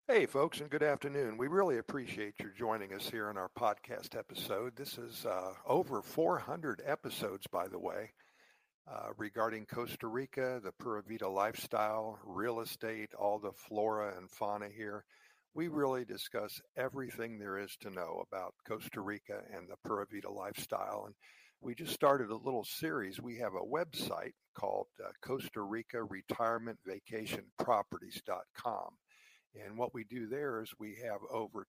Hey, folks, and good afternoon. We really appreciate your joining us here in our podcast episode. This is over 400 episodes, by the way, regarding Costa Rica, the Pura Vida lifestyle, real estate, all the flora and fauna here. We really discuss everything there is to know about Costa Rica and the Pura Vida lifestyle. And we just started a little series. We have a website called Costa Rica Retirement Vacation Properties.com. And what we do there is we have over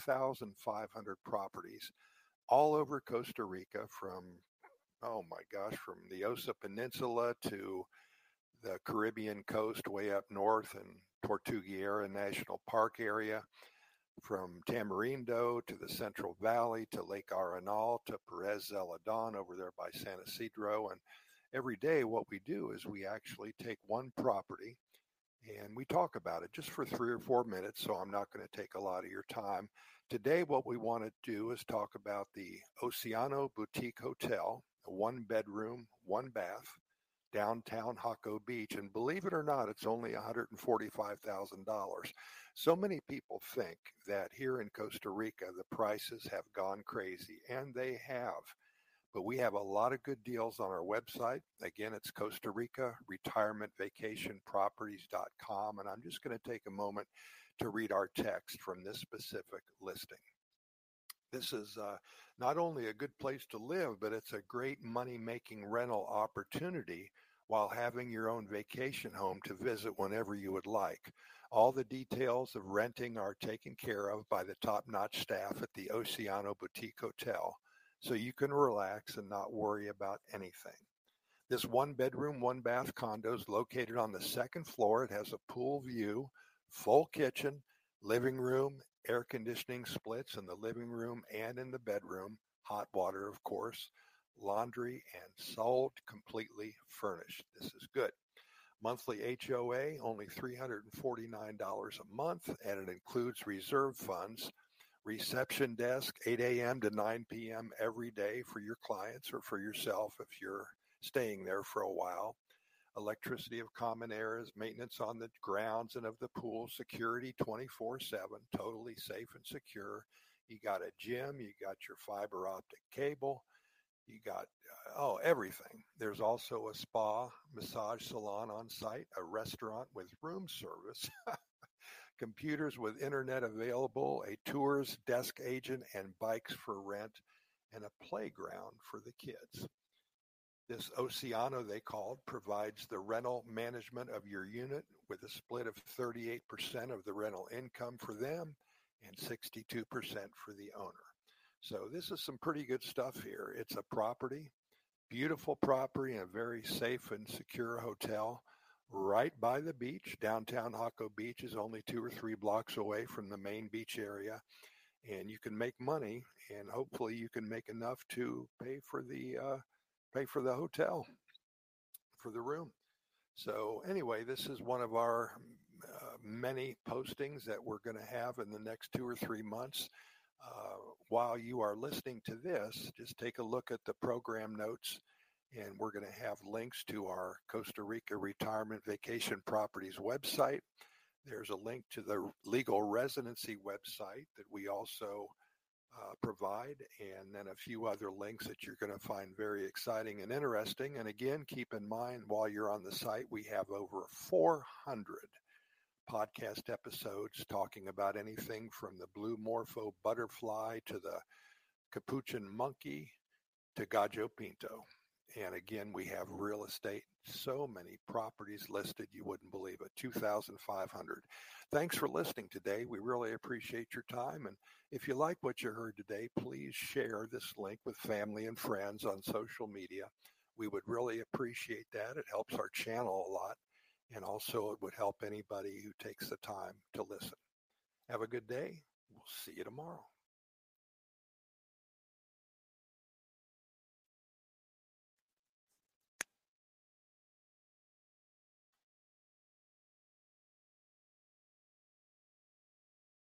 2,500 properties all over Costa Rica from, oh my gosh, from the Osa Peninsula to the Caribbean coast way up north and Tortuguera National Park area, from Tamarindo to the Central Valley to Lake Arenal to Perez Zeledon over there by San Isidro. And every day what we do is we actually take one property and we talk about it just for 3 or 4 minutes, so I'm not going to take a lot of your time. Today, what we want to do is talk about the Oceano Boutique Hotel, a one-bedroom, one-bath, downtown Jaco Beach. And believe it or not, it's only $145,000. So many people think that here in Costa Rica, the prices have gone crazy, and they have. But we have a lot of good deals on our website. Again, it's Costa Rica Retirement Vacation Properties.com. And I'm just going to take a moment to read our text from this specific listing. This is not only a good place to live, but it's a great money-making rental opportunity while having your own vacation home to visit whenever you would like. All the details of renting are taken care of by the top-notch staff at the Oceano Boutique Hotel, so you can relax and not worry about anything. This one-bedroom, one-bath condo is located on the second floor. It has a pool view, full kitchen, living room, air conditioning splits in the living room and in the bedroom, hot water, of course, laundry, and sold completely furnished. This is good. Monthly HOA, only $349 a month, and it includes reserve funds. Reception desk, 8 a.m. to 9 p.m. every day for your clients or for yourself if you're staying there for a while. Electricity of common areas, maintenance on the grounds and of the pool, security 24/7, totally safe and secure. You got a gym, you got your fiber optic cable, you got, everything. There's also a spa, massage salon on site, a restaurant with room service. Computers with internet available, a tours desk agent, and bikes for rent, and a playground for the kids. This Oceano, they called, provides the rental management of your unit with a split of 38% of the rental income for them and 62% for the owner. So this is some pretty good stuff here. It's a property, beautiful property, and a very safe and secure hotel right by the beach. Downtown Jaco Beach is only 2 or 3 blocks away from the main beach area, and you can make money, and hopefully you can make enough to pay for the hotel, for the room. So anyway, this is one of our many postings that we're going to have in the next 2 or 3 months. While you are listening to this, just take a look at the program notes, and we're going to have links to our Costa Rica Retirement Vacation Properties website. There's a link to the legal residency website that we also provide, and then a few other links that you're going to find very exciting and interesting. And again, keep in mind, while you're on the site, we have over 400 podcast episodes talking about anything from the blue morpho butterfly to the capuchin monkey to Gallo Pinto. And again, we have real estate, so many properties listed, you wouldn't believe it, 2,500. Thanks for listening today. We really appreciate your time. And if you like what you heard today, please share this link with family and friends on social media. We would really appreciate that. It helps our channel a lot. And also it would help anybody who takes the time to listen. Have a good day. We'll see you tomorrow.